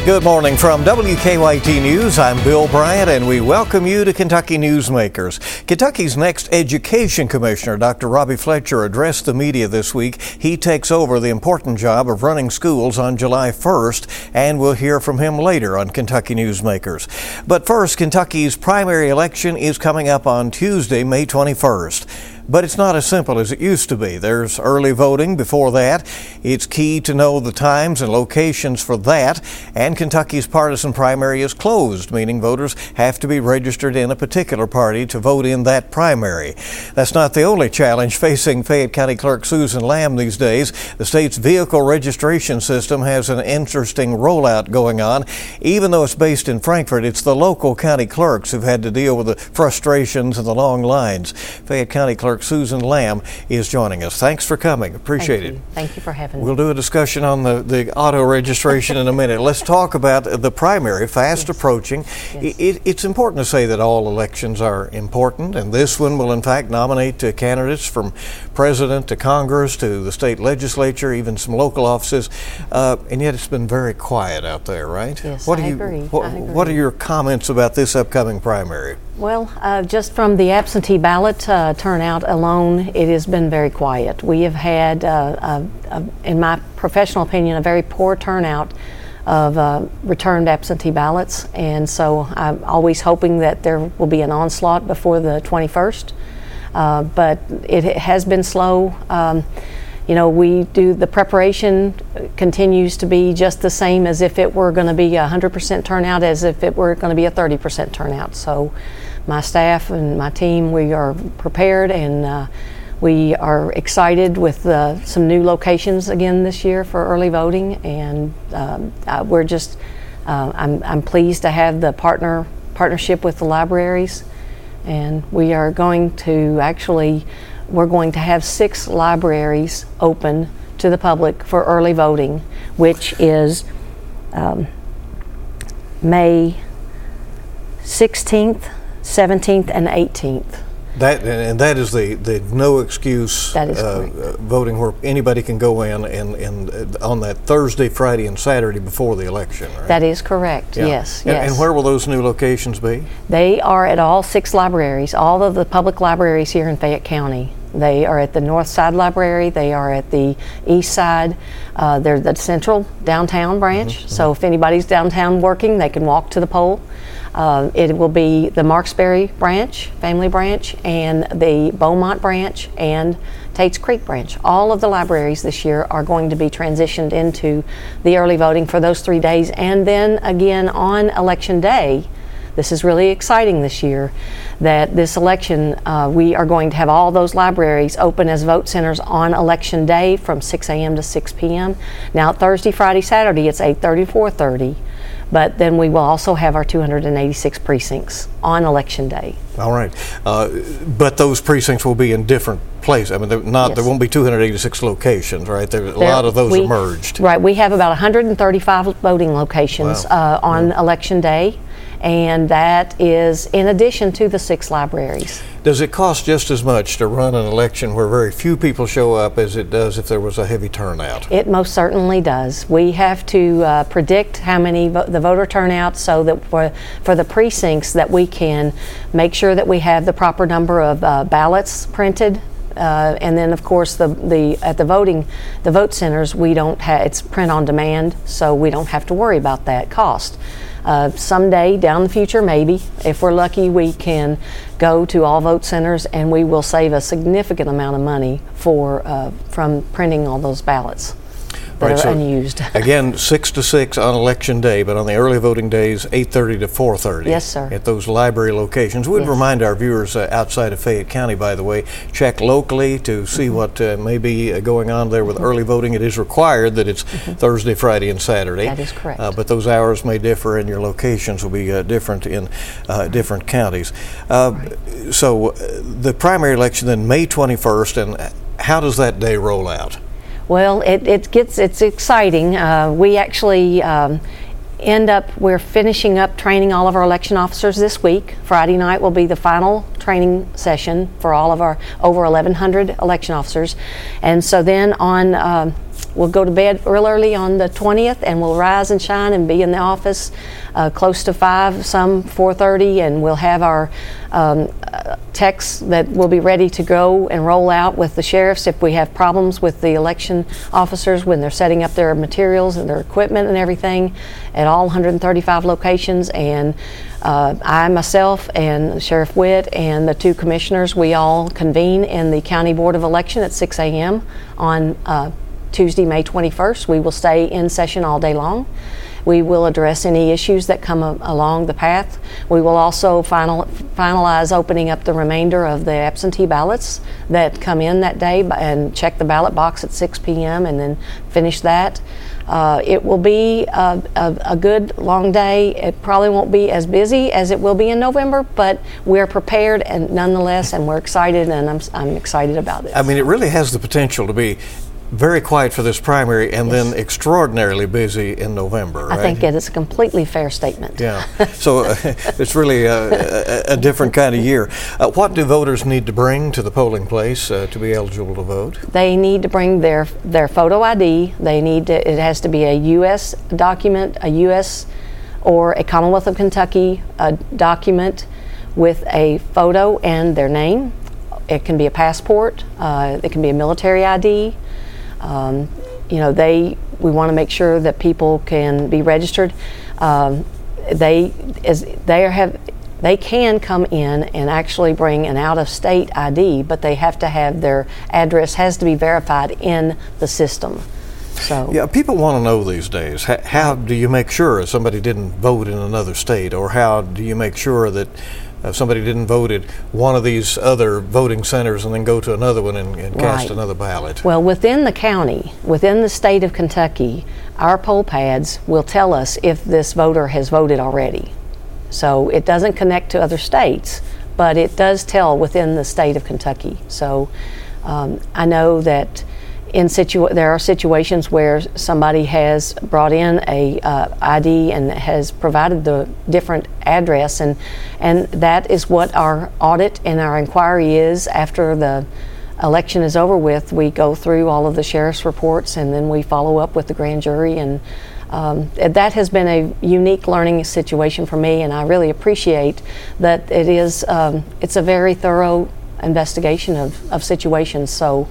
Good morning from WKYT News. I'm Bill Bryant, and we welcome you to Kentucky Newsmakers. Kentucky's next Education Commissioner, Dr. Robbie Fletcher, addressed the media this week. He takes over the important job of running schools on July 1st, and we'll hear from him later on Kentucky Newsmakers. But first, Kentucky's primary election is coming up on Tuesday, May 21st. But it's not as simple as it used to be. There's early voting before that. It's key to know the times and locations for that. And Kentucky's partisan primary is closed, meaning voters have to be registered in a particular party to vote in that primary. That's not the only challenge facing Fayette County Clerk Susan Lamb these days. The state's vehicle registration system has an interesting rollout going on. Even though it's based in Frankfort, it's the local county clerks who've had to deal with the frustrations and the long lines. Fayette County Clerk Susan Lamb is joining us. Thanks for coming. Appreciate it. Thank you for having me. We'll do a discussion on the auto registration in a minute. Let's talk about the primary, fast approaching. Yes. It's important to say that all elections are important, and this one will in fact nominate candidates from president to Congress to the state legislature, even some local offices, and yet it's been very quiet out there, right? Yes, I agree. What are your comments about this upcoming primary? Well, just from the absentee ballot turnout alone, it has been very quiet. We have had, in my professional opinion, a very poor turnout of returned absentee ballots, and so I'm always hoping that there will be an onslaught before the 21st, but it has been slow. You know, the preparation continues to be just the same as if it were going to be 100% turnout, as if it were going to be a 30% turnout. So my staff and my team, we are prepared, and we are excited with some new locations again this year for early voting, and we're just, I'm pleased to have the partnership with the libraries, and we are going to we're going to have 6 libraries open to the public for early voting, which is May 16th, 17th, and 18th. That is the no excuse voting, where anybody can go in and on that Thursday, Friday, and Saturday before the election, right? That is correct. Yeah. Yes. And where will those new locations be? They are at all 6 libraries, all of the public libraries here in Fayette County. They are at the North Side Library, they are at the East Side, they're the central downtown branch, so if anybody's downtown working, they can walk to the poll. It will be the Marksbury branch, family branch, and the Beaumont branch, and Tate's Creek branch. All of the libraries this year are going to be transitioned into the early voting for those 3 days, and then again on Election Day. This is really exciting this year, that this election, we are going to have all those libraries open as vote centers on Election Day from 6 a.m. to 6 p.m. Now, Thursday, Friday, Saturday, it's 8:30 to 4:30, but then we will also have our 286 precincts on Election Day. All right, but those precincts will be in different places. I mean, there won't be 286 locations, right? A lot of those are merged. Right, we have about 135 voting locations on Election Day, and that is in addition to the 6 libraries. Does it cost just as much to run an election where very few people show up as it does if there was a heavy turnout? It most certainly does. We have to predict how many the voter turnout, so that for the precincts that we can make sure that we have the proper number of ballots printed. And then, of course, at the vote centers, we don't have, it's print on demand, so we don't have to worry about that cost. Someday down the future, maybe, if we're lucky, we can go to all vote centers, and we will save a significant amount of money from printing all those ballots that are unused. Again, 6 to 6 on Election Day, but on the early voting days, 8:30 to 4:30. Yes, sir. At those library locations. We'd remind our viewers outside of Fayette County, by the way, check locally to see what may be going on there with early voting. It is required that it's Thursday, Friday, and Saturday. That is correct. But those hours may differ, and your locations will be different in different counties. So the primary election then May 21st, and how does that day roll out? Well, it's exciting. We actually we're finishing up training all of our election officers this week. Friday night will be the final training session for all of our over 1,100 election officers. And so then on we'll go to bed real early on the 20th, and we'll rise and shine and be in the office close to 5, some 4:30, and we'll have our techs that will be ready to go and roll out with the sheriffs if we have problems with the election officers when they're setting up their materials and their equipment and everything at all 135 locations. And I myself and Sheriff Witt and the 2 commissioners, we all convene in the County Board of Election at 6 a.m. on Tuesday, May 21st. We will stay in session all day long. We will address any issues that come along the path. We will also finalize opening up the remainder of the absentee ballots that come in that day and check the ballot box at 6 p.m. and then finish that. It will be a good long day. It probably won't be as busy as it will be in November, but we're prepared and nonetheless, and we're excited, and I'm excited about it. I mean, it really has the potential to be very quiet for this primary and then extraordinarily busy in November, right? I think it is a completely fair statement. Yeah, so it's really a different kind of year. What do voters need to bring to the polling place to be eligible to vote? They need to bring their photo ID. It has to be a U.S. document, a U.S. or a Commonwealth of Kentucky document with a photo and their name. It can be a passport. It can be a military ID. We want to make sure that people can be registered. They can come in and actually bring an out-of-state ID, but they have to have their address has to be verified in the system. So yeah, people want to know these days. How do you make sure somebody didn't vote in another state, or how do you make sure that somebody didn't vote at one of these other voting centers and then go to another one and cast another ballot? Well, within the county, within the state of Kentucky, our poll pads will tell us if this voter has voted already. So it doesn't connect to other states, but it does tell within the state of Kentucky. So I know that there are situations where somebody has brought in a ID and has provided the different address, and that is what our audit and our inquiry is. After the election is over with, we go through all of the sheriff's reports and then we follow up with the grand jury, and that has been a unique learning situation for me, and I really appreciate that it's a very thorough investigation of situations. So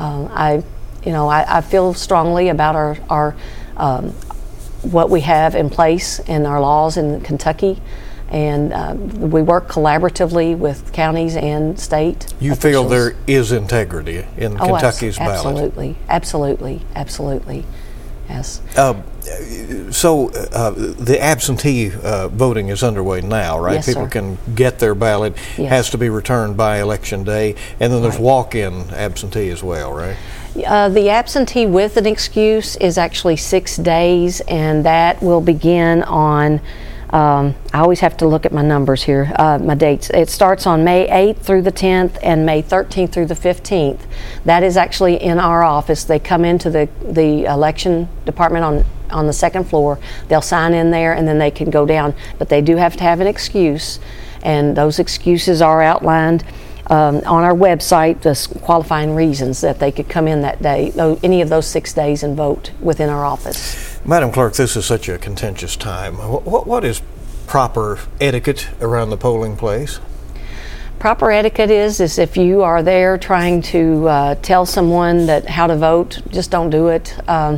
I feel strongly about our what we have in place in our laws in Kentucky, and we work collaboratively with counties and state You officials. feel there is integrity in Kentucky's ballot? Absolutely, yes. So the absentee voting is underway now, right? Yes, People sir. can get their ballot, has to be returned by Election Day, and then there's walk-in absentee as well, right? The absentee with an excuse is actually 6 days, and that will begin on, I always have to look at my numbers here, my dates. It starts on May 8th through the 10th and May 13th through the 15th. That is actually in our office. They come into the election department on the second floor. They'll sign in there and then they can go down. But they do have to have an excuse, and those excuses are outlined on our website, the qualifying reasons that they could come in that day, any of those 6 days, and vote within our office. Madam Clerk, this is such a contentious time. What is proper etiquette around the polling place? Proper etiquette is if you are there trying to tell someone that how to vote, just don't do it.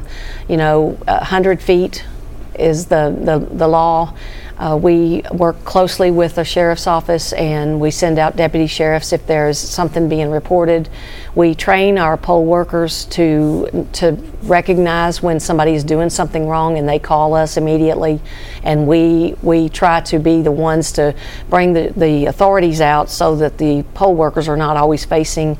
100 feet is the law. We work closely with the sheriff's office, and we send out deputy sheriffs if there's something being reported. We train our poll workers to recognize when somebody is doing something wrong, and they call us immediately, and we try to be the ones to bring the authorities out so that the poll workers are not always facing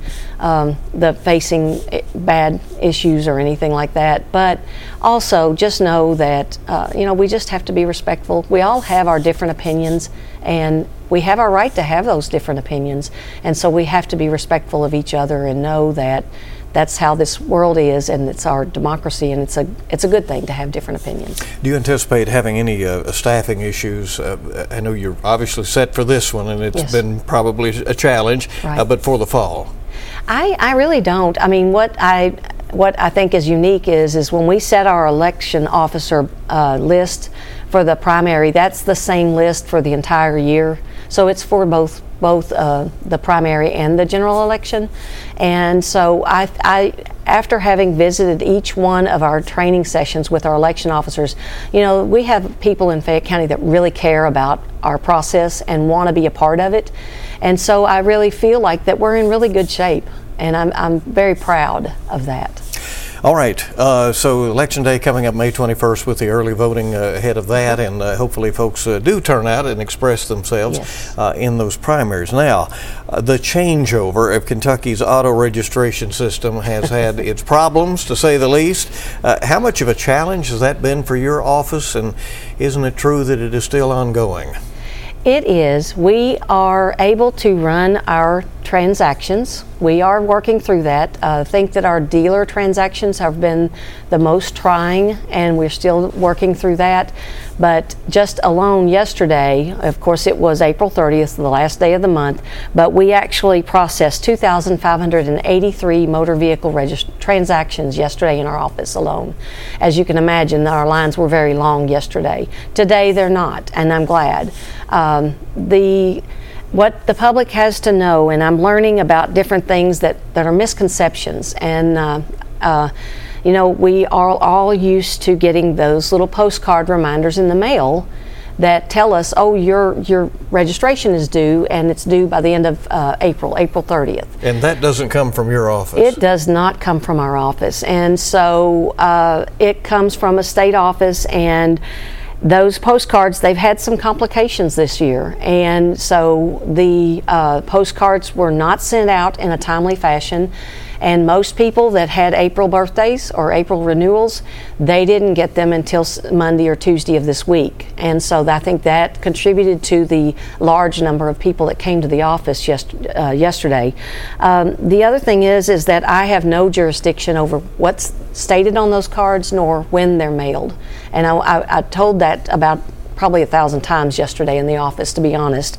bad issues or anything like that. But also just know that we just have to be respectful. We all have our different opinions, and we have our right to have those different opinions, and so we have to be respectful of each other and know that that's how this world is, and it's our democracy, and it's a good thing to have different opinions. Do you anticipate having any staffing issues? I know you're obviously set for this one, and it's been probably a challenge, right. But for the fall? I really don't. I mean, what I think is unique is when we set our election officer list for the primary, that's the same list for the entire year. So it's for both the primary and the general election. And so I after having visited each one of our training sessions with our election officers, we have people in Fayette County that really care about our process and want to be a part of it. And so I really feel like that we're in really good shape, and I'm very proud of that. All right, so Election Day coming up May 21st with the early voting ahead of that, and hopefully folks do turn out and express themselves in those primaries. Now, the changeover of Kentucky's auto registration system has had its problems, to say the least. How much of a challenge has that been for your office, and isn't it true that it is still ongoing? It is. We are able to run our transactions. We are working through that. I think that our dealer transactions have been the most trying, and we're still working through that. But just alone yesterday, of course it was April 30th, the last day of the month, but we actually processed 2,583 motor vehicle transactions yesterday in our office alone. As you can imagine, our lines were very long yesterday. Today they're not, and I'm glad. What the public has to know, and I'm learning about different things that are misconceptions, and we are all used to getting those little postcard reminders in the mail that tell us, oh, your registration is due, and it's due by the end of April 30th. And that doesn't come from your office? It does not come from our office, and so it comes from a state office, and those postcards, they've had some complications this year, and so the postcards were not sent out in a timely fashion, and most people that had April birthdays or April renewals, they didn't get them until Monday or Tuesday of this week, and so I think that contributed to the large number of people that came to the office yesterday. The other thing is that I have no jurisdiction over what's stated on those cards nor when they're mailed, and I told that about probably 1,000 times yesterday in the office, to be honest.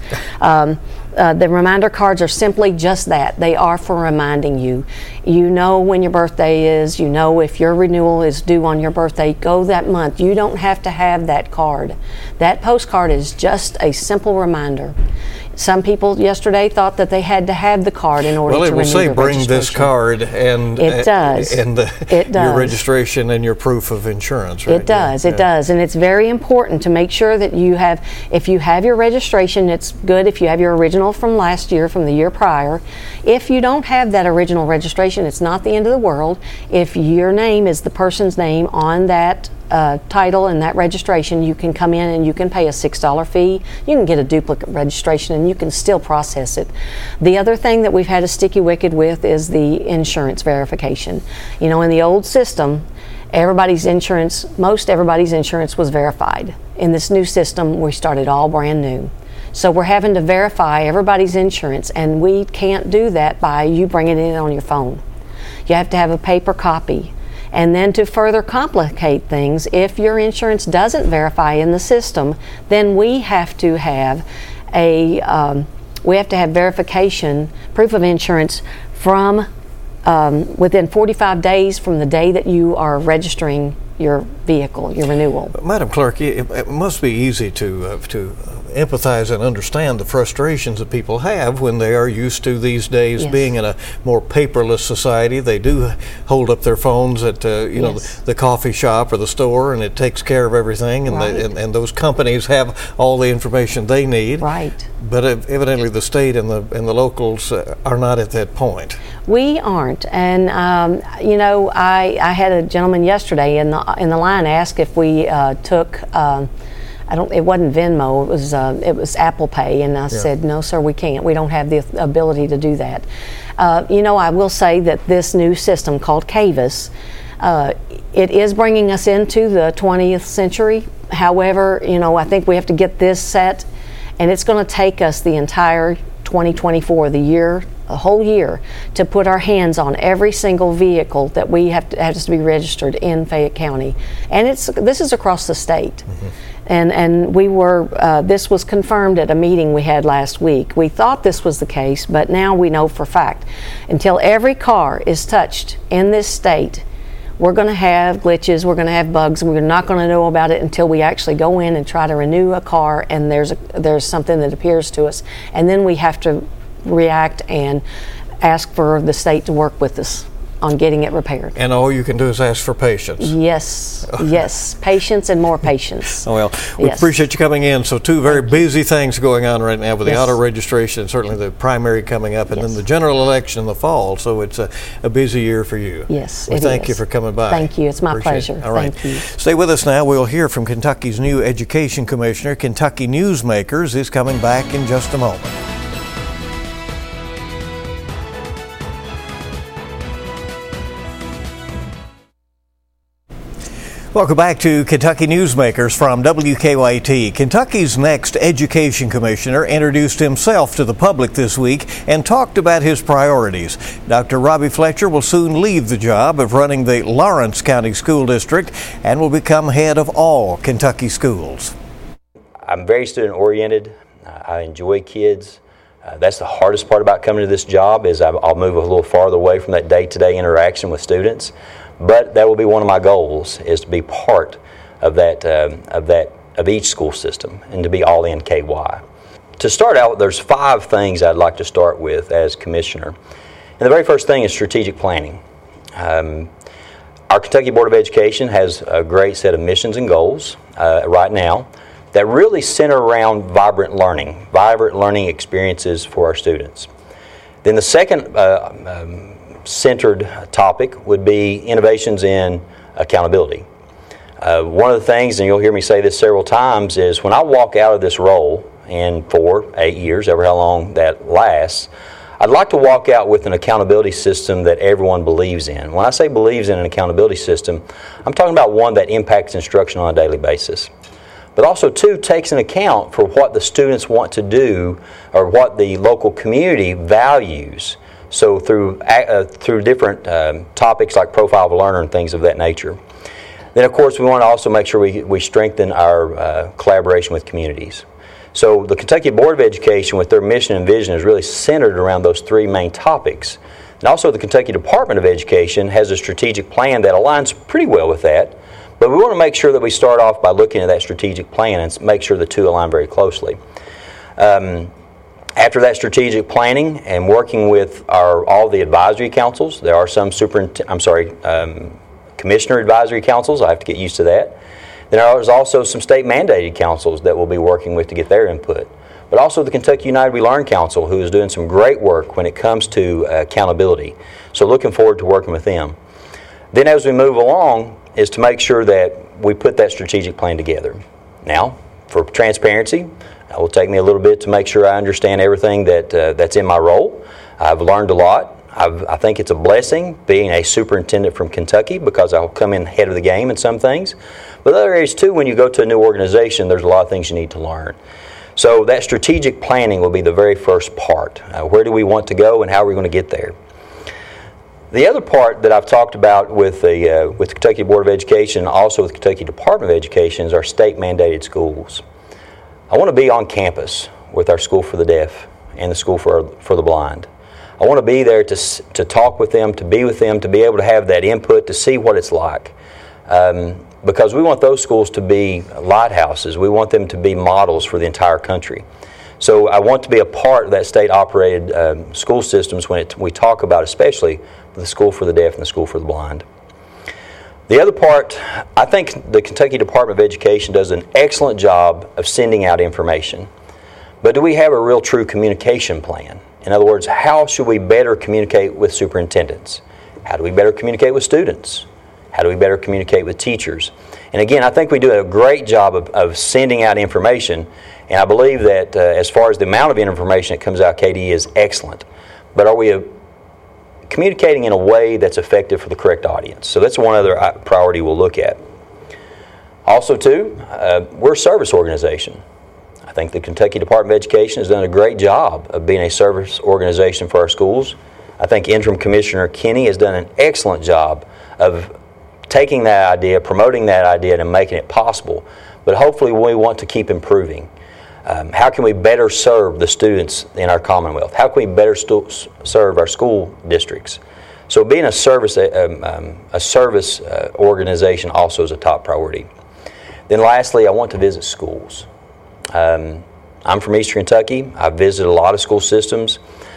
The reminder cards are simply just that. They are for reminding you. You know when your birthday is. You know if your renewal is due on your birthday. Go that month. You don't have to have that card. That postcard is just a simple reminder. Some people yesterday thought that they had to have the card in order to renew their registration. Well, it will say bring this card, and it does. And your registration and your proof of insurance, right? It does. It does, and it's very important to make sure that you have. If you have your registration, it's good if you have your original from last year, from the year prior. If you don't have that original registration, it's not the end of the world. If your name is the person's name on that title and that registration, you can come in and you can pay a $6 fee. You can get a duplicate registration and you can still process it. The other thing that we've had a sticky wicket with is the insurance verification. In the old system, most everybody's insurance was verified. In this new system, we started all brand new. So we're having to verify everybody's insurance, and we can't do that by you bringing it in on your phone. You have to have a paper copy. And then to further complicate things, if your insurance doesn't verify in the system, then we have to have verification, proof of insurance from within 45 days from the day that you are registering your vehicle, your renewal. Madam Clerk, it must be easy to empathize and understand the frustrations that people have when they are used to these days being in a more paperless society. They do hold up their phones at the coffee shop or the store, and it takes care of everything, and and those companies have all the information they need. Right. But evidently the state and the locals are not at that point. We aren't, and I had a gentleman yesterday in the line ask if we took. It wasn't Venmo. It was Apple Pay, and I said, no, sir, we can't. We don't have the ability to do that. I will say that this new system called Cavis, it is bringing us into the 20th century. However, I think we have to get this set, and it's going to take us the entire 2024, a whole year, to put our hands on every single vehicle that has to be registered in Fayette County, and this is across the state. Mm-hmm. And we were, this was confirmed at a meeting we had last week. We thought this was the case, but now we know for a fact. Until every car is touched in this state, we're going to have glitches, we're going to have bugs, and we're not going to know about it until we actually go in and try to renew a car and there's something that appears to us. And then we have to react and ask for the state to work with us on getting it repaired. And all you can do is ask for patience. Yes, yes, patience and more patience. Well, we appreciate you coming in. So 2 very busy things going on right now with the auto registration, and certainly the primary coming up, and then the general election in the fall. So it's a busy year for you. Yes, well, thank you for coming by. Thank you. It's my pleasure. All right. Thank you. Stay with us now. We'll hear from Kentucky's new education commissioner. Kentucky Newsmakers is coming back in just a moment. Welcome back to Kentucky Newsmakers from WKYT. Kentucky's next education commissioner introduced himself to the public this week and talked about his priorities. Dr. Robbie Fletcher will soon leave the job of running the Lawrence County School District and will become head of all Kentucky schools. I'm very student-oriented. I enjoy kids. That's the hardest part about coming to this job is I'll move a little farther away from that day-to-day interaction with students. But that will be one of my goals, is to be part of of each school system and to be all in KY. To start out, there's 5 things I'd like to start with as commissioner. And the very first thing is strategic planning. Our Kentucky Board of Education has a great set of missions and goals right now that really center around vibrant learning experiences for our students. Then the second centered topic would be innovations in accountability. One of the things, and you'll hear me say this several times, is when I walk out of this role in 4, 8 years, ever how long that lasts, I'd like to walk out with an accountability system that everyone believes in. When I say believes in an accountability system, I'm talking about one that impacts instruction on a daily basis. But also, 2, takes into account for what the students want to do or what the local community values. So through different topics like profile of a learner and things of that nature. Then of course we want to also make sure we strengthen our collaboration with communities. So the Kentucky Board of Education with their mission and vision is really centered around those 3 main topics. And also the Kentucky Department of Education has a strategic plan that aligns pretty well with that. But we want to make sure that we start off by looking at that strategic plan and make sure the 2 align very closely. After that strategic planning and working with all the advisory councils, there are some commissioner advisory councils. I have to get used to that. Then there's also some state mandated councils that we'll be working with to get their input. But also the Kentucky United We Learn Council, who is doing some great work when it comes to accountability. So looking forward to working with them. Then as we move along is to make sure that we put that strategic plan together. Now, for transparency, it will take me a little bit to make sure I understand everything that's in my role. I've learned a lot. I think it's a blessing being a superintendent from Kentucky because I'll come in ahead of the game in some things. But other areas too, when you go to a new organization, there's a lot of things you need to learn. So that strategic planning will be the very first part. Where do we want to go and how are we going to get there? The other part that I've talked about with the Kentucky Board of Education, also with the Kentucky Department of Education, is our state mandated schools. I want to be on campus with our School for the Deaf and the School for the Blind. I want to be there to talk with them, to be with them, to be able to have that input, to see what it's like. Because we want those schools to be lighthouses. We want them to be models for the entire country. So I want to be a part of that state-operated school systems when we talk about especially the School for the Deaf and the School for the Blind. The other part, I think the Kentucky Department of Education does an excellent job of sending out information. But do we have a real true communication plan? In other words, how should we better communicate with superintendents? How do we better communicate with students? How do we better communicate with teachers? And again, I think we do a great job of sending out information, and I believe that as far as the amount of information that comes out, KDE is excellent. But are we communicating in a way that's effective for the correct audience? So that's one other priority we'll look at. Also, too, we're a service organization. I think the Kentucky Department of Education has done a great job of being a service organization for our schools. I think Interim Commissioner Kinney has done an excellent job of taking that idea, promoting that idea, and making it possible. But hopefully we want to keep improving. How can we better serve the students in our Commonwealth? How can we better serve our school districts? So being a service organization also is a top priority. Then lastly, I want to visit schools. I'm from Eastern Kentucky. I've visited a lot of school systems.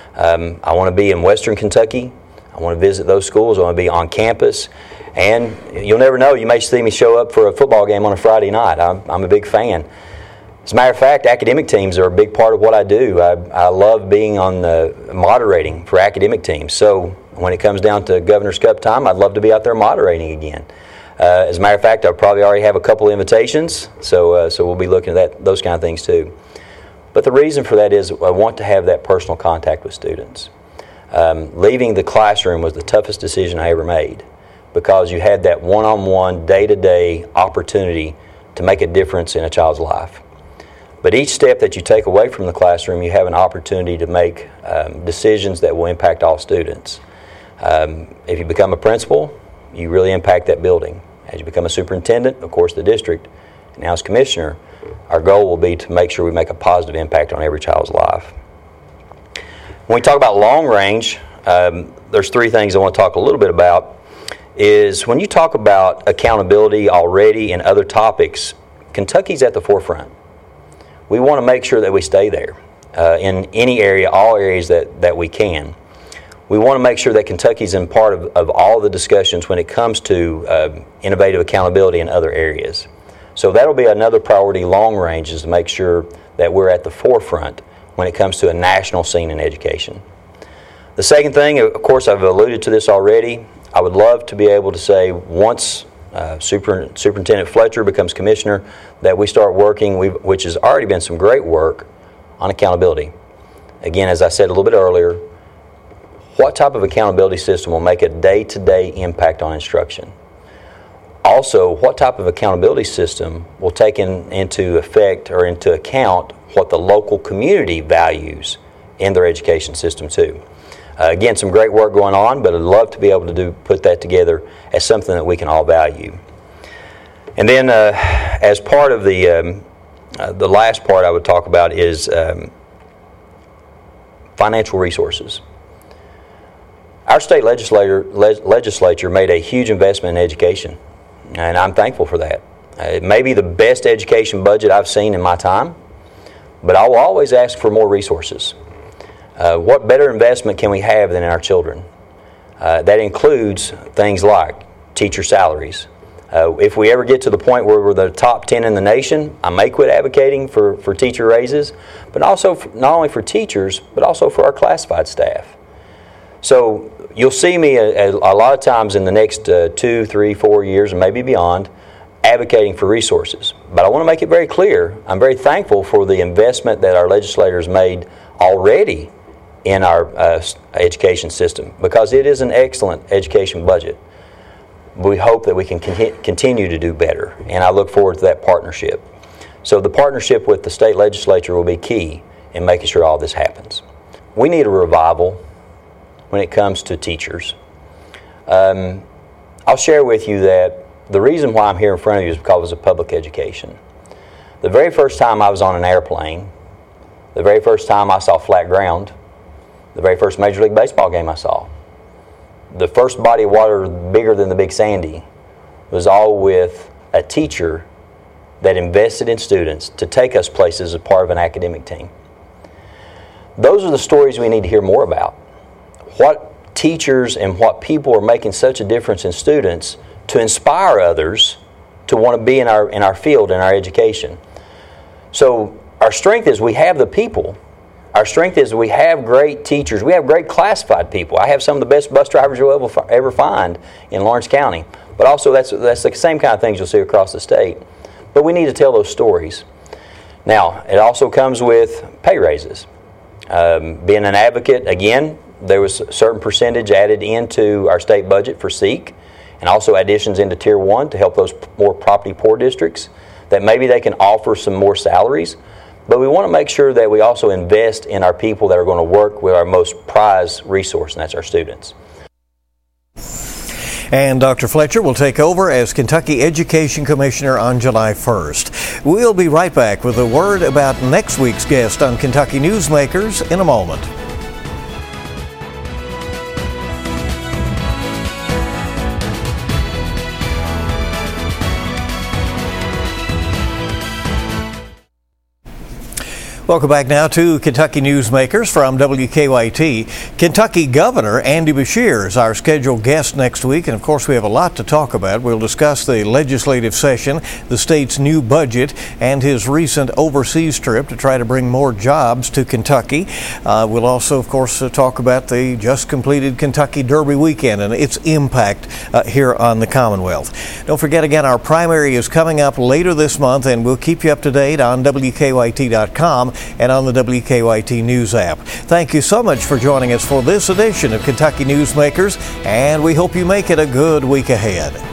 I want to be in Western Kentucky. I want to visit those schools. I want to be on campus. And you'll never know, you may see me show up for a football game on a Friday night. I'm a big fan. As a matter of fact, academic teams are a big part of what I do. I love being on the moderating for academic teams. So when it comes down to Governor's Cup time, I'd love to be out there moderating again. As a matter of fact, I probably already have a couple of invitations, so we'll be looking at those kind of things too. But the reason for that is I want to have that personal contact with students. Leaving the classroom was the toughest decision I ever made, because you had that one-on-one, day-to-day opportunity to make a difference in a child's life. But each step that you take away from the classroom, you have an opportunity to make decisions that will impact all students. If you become a principal, you really impact that building. As you become a superintendent, of course the district, and now as commissioner, our goal will be to make sure we make a positive impact on every child's life. When we talk about long range, there's three things I want to talk a little bit about. Is when you talk about accountability already and other topics, Kentucky's at the forefront. We want to make sure that we stay there in any area, all areas that we can. We want to make sure that Kentucky's in part of all the discussions when it comes to innovative accountability in other areas. So that'll be another priority long range, is to make sure that we're at the forefront when it comes to a national scene in education. The second thing, of course, I've alluded to this already. I would love to be able to say once Superintendent Fletcher becomes commissioner that we start working, which has already been some great work, on accountability. Again, as I said a little bit earlier, what type of accountability system will make a day-to-day impact on instruction? Also, what type of accountability system will take into effect or into account what the local community values in their education system too? Again, some great work going on, but I'd love to be able to put that together as something that we can all value. And then as part of the last part I would talk about is financial resources. Our state legislature made a huge investment in education, and I'm thankful for that. It may be the best education budget I've seen in my time, but I will always ask for more resources. What better investment can we have than in our children? That includes things like teacher salaries. If we ever get to the point where we're the top 10 in the nation, I may quit advocating for teacher raises, but also not only for teachers, but also for our classified staff. So you'll see me a lot of times in the next 2, 3, 4 years, and maybe beyond, advocating for resources. But I want to make it very clear, I'm very thankful for the investment that our legislators made already in our education system, because it is an excellent education budget. We hope that we can continue to do better, and I look forward to that partnership. So the partnership with the state legislature will be key in making sure all this happens. We need a revival when it comes to teachers. I'll share with you that the reason why I'm here in front of you is because of public education. The very first time I was on an airplane, the very first time I saw flat ground, the very first Major League Baseball game I saw, the first body of water bigger than the Big Sandy, was all with a teacher that invested in students to take us places as part of an academic team. Those are the stories we need to hear more about. What teachers and what people are making such a difference in students to inspire others to want to be in our field, in our education. So our strength is we have the people. Our strength is we have great teachers. We have great classified people. I have some of the best bus drivers you'll ever find in Lawrence County. But also that's the same kind of things you'll see across the state. But we need to tell those stories. Now, it also comes with pay raises. Being an advocate, again, there was a certain percentage added into our state budget for SEEK, and also additions into Tier 1 to help those more property poor districts, that maybe they can offer some more salaries. But we want to make sure that we also invest in our people that are going to work with our most prized resource, and that's our students. And Dr. Fletcher will take over as Kentucky Education Commissioner on July 1st. We'll be right back with a word about next week's guest on Kentucky Newsmakers in a moment. Welcome back now to Kentucky Newsmakers from WKYT. Kentucky Governor Andy Beshear is our scheduled guest next week, and of course we have a lot to talk about. We'll discuss the legislative session, the state's new budget, and his recent overseas trip to try to bring more jobs to Kentucky. We'll also, of course, talk about the just completed Kentucky Derby weekend and its impact here on the Commonwealth. Don't forget, again, our primary is coming up later this month, and we'll keep you up to date on WKYT.com and on the WKYT News app. Thank you so much for joining us for this edition of Kentucky Newsmakers, and we hope you make it a good week ahead.